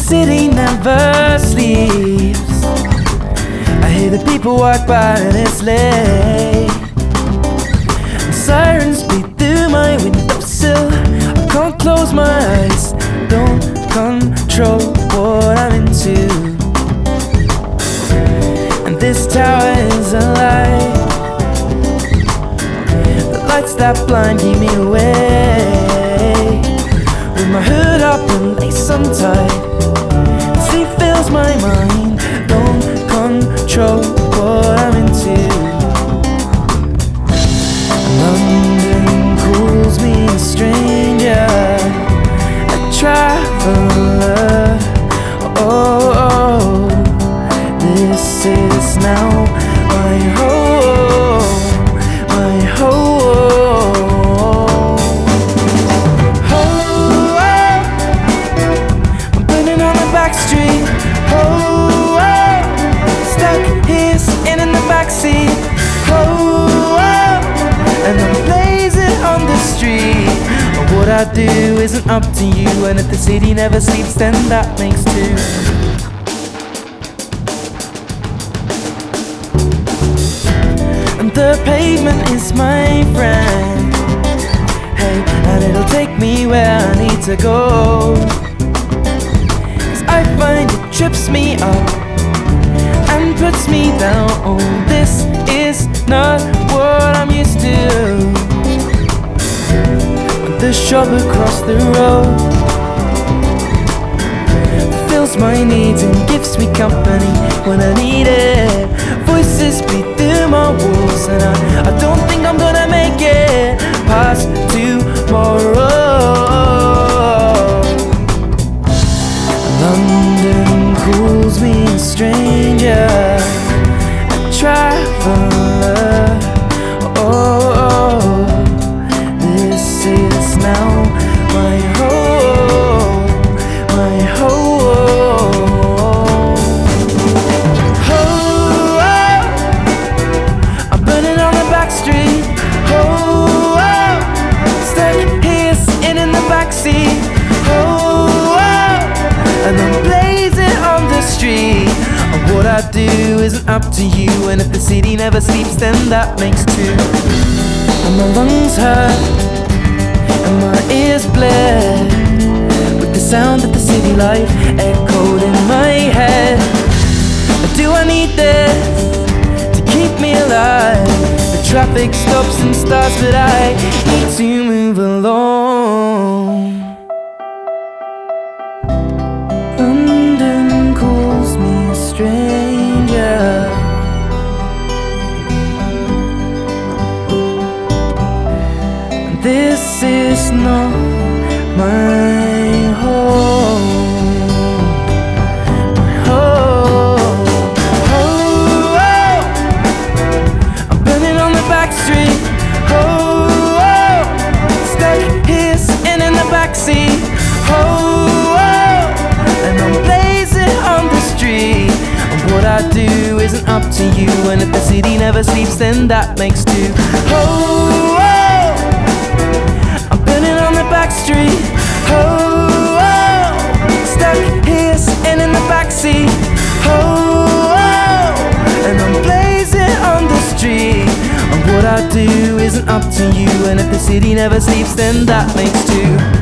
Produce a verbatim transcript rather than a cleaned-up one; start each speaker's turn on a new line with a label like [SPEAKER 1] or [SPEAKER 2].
[SPEAKER 1] city never sleeps. I hear the people walk by and it's late. And sirens beat through my windowsill. I can't close my eyes, don't control what I'm into. And this tower is a lie. The lights that blind keep me away. With my hood up and lace untied, sleep fills my mind, don't control what I'm into. London calls me a stranger, a traveler. Oh, oh, this is now my home, my home. Oh, oh, I'm burning on the back street. Oh, oh, stuck here sitting in the backseat. Oh, oh, and I'm blazing on the street. What I do isn't up to you, and if the city never sleeps, then that makes two. And the pavement is my friend, hey, and it'll take me where I need to go. 'Cause I find it trips me up and puts me down. Oh, this is not what I'm used to. The shop across the road fills my needs and gives me company when I need it. Voices beat through my walls, and I, I don't think I'm gonna make it past tomorrow. London calls me a stranger, a traveler. Oh, oh, this is now my home, my home. Oh, oh, I'm burning on the back street. Oh, oh, stuck here sitting in the backseat. Oh, oh, and I'm blazing on the street. What I do isn't up to you, and if the city never sleeps, then that makes two. And my lungs hurt and my ears bled with the sound of the city life echoed in my head. Do I need this to keep me alive? The traffic stops and starts, but I need to move along. London calls me a stranger. This is not my home, my home. Oh, oh, I'm burning on the back street. Oh, oh, stuck here sitting in the backseat. Oh, oh, and I'm blazing on the street. And what I do isn't up to you, and if the city never sleeps, then that makes two. Oh, oh, back street. Oh, oh, stuck here sitting in the backseat. Oh, oh, and I'm blazing on the street. And what I do isn't up to you, and if the city never sleeps, then that makes two.